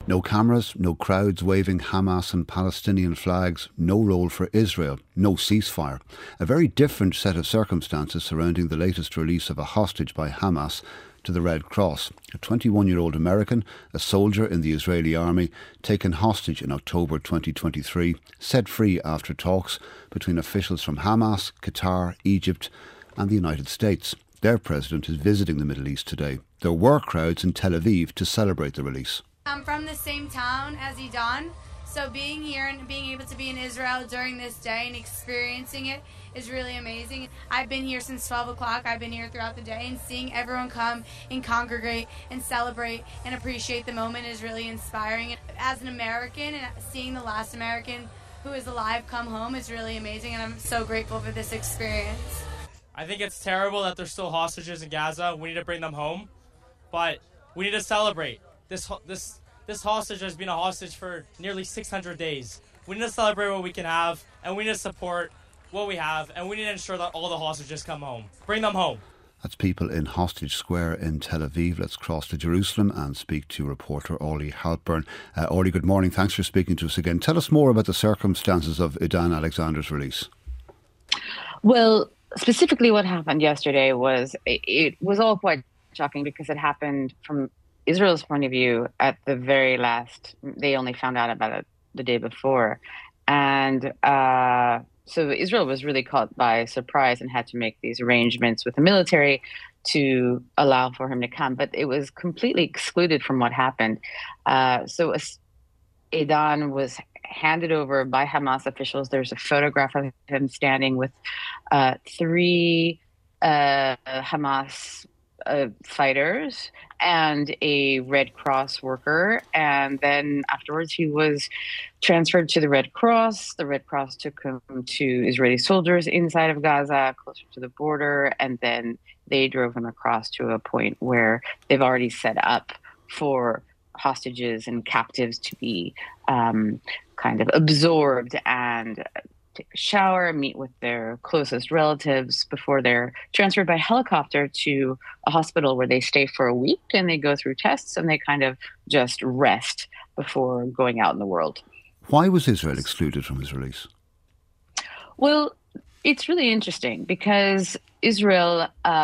No cameras, no crowds waving Hamas and Palestinian flags, no role for Israel, no ceasefire. A very different set of circumstances surrounding the latest release of a hostage by Hamas to the Red Cross. A 21-year-old American, a soldier in the Israeli army, taken hostage in October 2023, set free after talks between officials from Hamas, Qatar, Egypt and the United States. Their president is visiting the Middle East today. There were crowds in Tel Aviv to celebrate the release. I'm from the same town as Idan, so being here and being able to be in Israel during this day and experiencing it is really amazing. I've been here since 12 o'clock. I've been here throughout the day, and seeing everyone come and congregate and celebrate and appreciate the moment is really inspiring. As an American, and seeing the last American who is alive come home is really amazing, and I'm so grateful for this experience. I think it's terrible that there's still hostages in Gaza. We need to bring them home, but we need to celebrate. This hostage has been a hostage for nearly 600 days. We need to celebrate what we can have, and we need to support what we have, and we need to ensure that all the hostages come home. Bring them home. That's people in Hostage Square in Tel Aviv. Let's cross to Jerusalem and speak to reporter Orly Halpern. Orly, good morning. Thanks for speaking to us again. Tell us more about the circumstances of Idan Alexander's release. Well, specifically what happened yesterday was it was all quite shocking because it happened from Israel's point of view at the very last. They only found out about it the day before. And so Israel was really caught by surprise and had to make these arrangements with the military to allow for him to come. But it was completely excluded from what happened. So Idan was handed over by Hamas officials. There's a photograph of him standing with three Hamas fighters and a Red Cross worker. And then afterwards he was transferred to the Red Cross. The Red Cross took him to Israeli soldiers inside of Gaza, closer to the border. And then they drove him across to a point where they've already set up for hostages and captives to be kind of absorbed and take a shower, meet with their closest relatives before they're transferred by helicopter to a hospital where they stay for a week and they go through tests and they kind of just rest before going out in the world. Why was Israel excluded from his release? Well, it's really interesting because Israel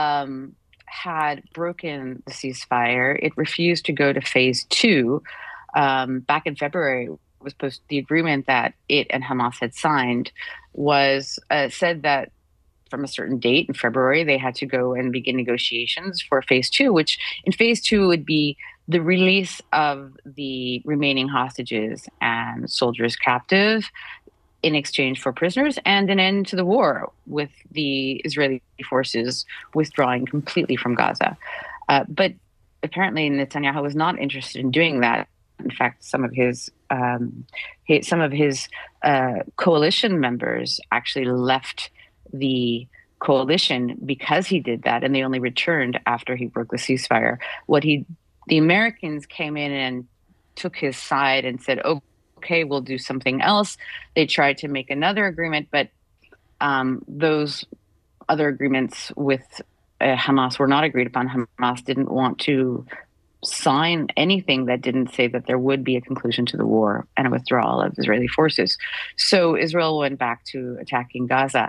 had broken the ceasefire. It refused to go to phase 2. Back in February, the agreement that it and Hamas had signed was said that from a certain date in February, they had to go and begin negotiations for phase 2, which in phase 2 would be the release of the remaining hostages and soldiers captive in exchange for prisoners and an end to the war, with the Israeli forces withdrawing completely from Gaza. But apparently Netanyahu was not interested in doing that. In fact, some of his coalition members actually left the coalition because he did that, and they only returned after he broke the ceasefire. The Americans came in and took his side and said, okay, we'll do something else. They tried to make another agreement, but those other agreements with Hamas were not agreed upon. Hamas didn't want to sign anything that didn't say that there would be a conclusion to the war and a withdrawal of Israeli forces. So Israel went back to attacking Gaza.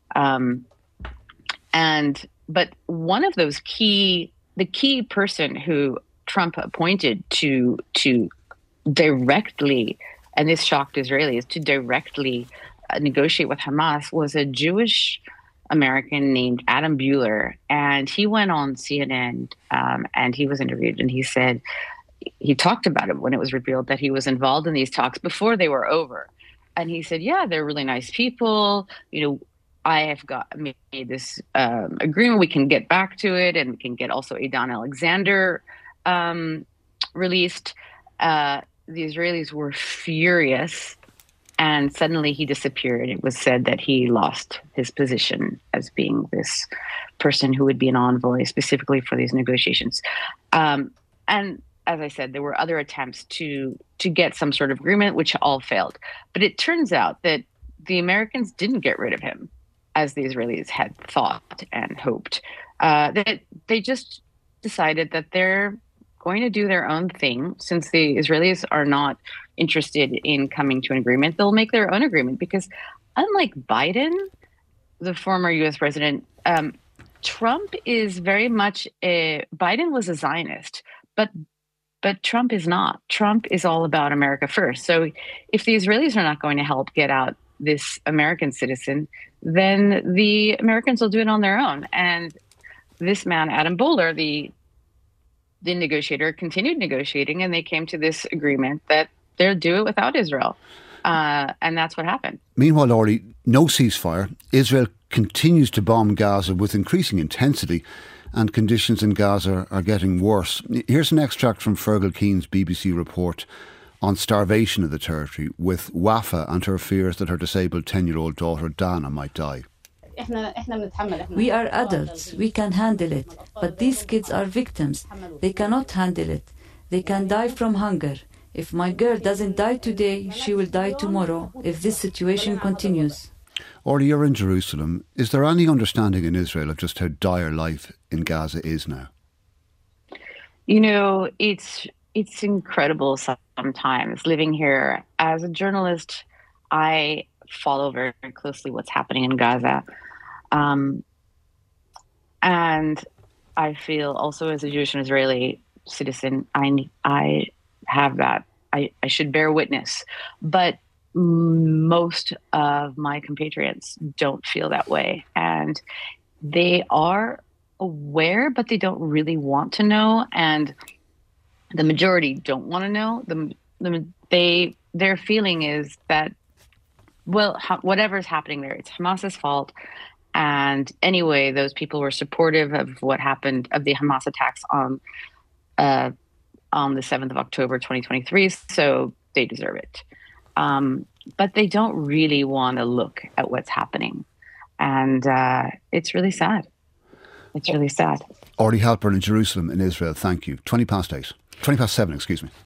But one of those the key person who Trump appointed to directly, and this shocked Israelis, to directly negotiate with Hamas was a Jewish American named Adam Buehler. And he went on CNN and he was interviewed, and he talked about it when it was revealed that he was involved in these talks before they were over. And he said, yeah, they're really nice people. I have made this agreement. We can get back to it, and we can get also Idan Alexander released. The Israelis were furious, and suddenly he disappeared. It was said that he lost his position as being this person who would be an envoy specifically for these negotiations. And as I said, there were other attempts to get some sort of agreement, which all failed. But it turns out that the Americans didn't get rid of him, as the Israelis had thought and hoped. That they just decided that they're going to do their own thing. Since the Israelis are not interested in coming to an agreement, they'll make their own agreement, because unlike Biden, the former U.S. president, Trump is very much Biden was a Zionist, but Trump is not. Trump is all about America first. So if the Israelis are not going to help get out this American citizen, then the Americans will do it on their own. And this man, Adam Boehler, the negotiator, continued negotiating, and they came to this agreement that they'll do it without Israel. And that's what happened. Meanwhile, Laurie, no ceasefire. Israel continues to bomb Gaza with increasing intensity, and conditions in Gaza are getting worse. Here's an extract from Fergal Keane's BBC report on starvation in the territory, with Wafa and her fears that her disabled 10-year-old daughter Dana might die. We are adults, we can handle it, but these kids are victims. They cannot handle it. They can die from hunger. If my girl doesn't die today, she will die tomorrow if this situation continues. Orly, you're in Jerusalem. Is there any understanding in Israel of just how dire life in Gaza is now? You know, it's incredible sometimes living here. As a journalist, I follow very closely what's happening in Gaza. And I feel also, as a Jewish and Israeli citizen, I have that. I should bear witness. But most of my compatriots don't feel that way. And they are aware, but they don't really want to know. And the majority don't want to know. Their feeling is that, well, whatever's happening there, it's Hamas's fault. And anyway, those people were supportive of what happened, of the Hamas attacks on the 7th of October, 2023. So they deserve it. But they don't really want to look at what's happening. And it's really sad. It's really sad. Orly Halpern in Jerusalem in Israel, thank you. 7, excuse me.